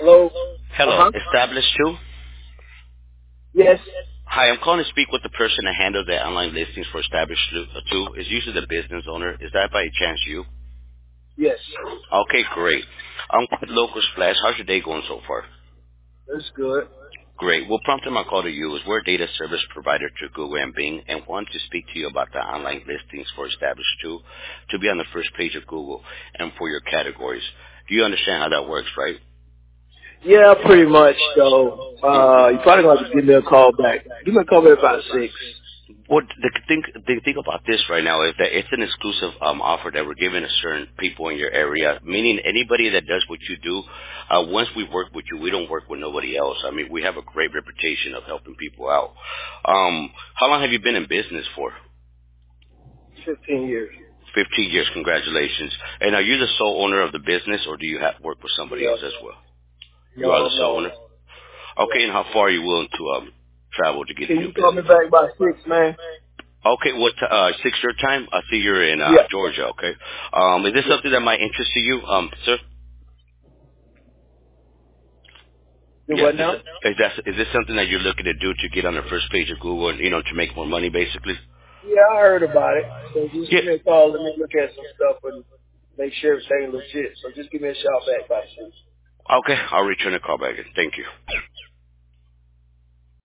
Hello? Hello, Uh-huh. established too? Yes. Hi, I'm calling to speak with the person that handles the online listings for established too. Is usually the business owner. Is that by chance you? Yes. Okay, great. I'm with Local Splash. How's your day going so far? That's good. Great. Well, prompting my call to you is we're a data service provider to Google and Bing and want to speak to you about the online listings for established too to be on the first page of Google and for your categories. Do you understand how that works, right? Yeah, pretty much. So, you probably gonna have to give me a call back. Give me a call back about 6. Well, the thing about this right now is that it's an exclusive offer that we're giving to certain people in your area, meaning anybody that does what you do, once we work with you, we don't work with nobody else. I mean, we have a great reputation of helping people out. How long have you been in business for? 15 years. 15 years, congratulations. And are you the sole owner of the business, or do you have work with somebody Yeah. else as well? You are No, the I'm sole not. owner? Yeah. Okay, and how far are you willing to travel to get Can to your you call me business? back by 6, man? Okay, what 6 your time? I see you're in Yeah. Georgia. Okay, is this Yeah. something that might interest you, sir? Do Yes. what now? Is this something that you're looking to do to get on the first page of Google and to make more money, basically? Yeah, I heard about it. So just Yeah. give me a call. Let me look at some stuff and make sure everything's legit. So just give me a shout back by 6. Okay, I'll return the call back. Thank you.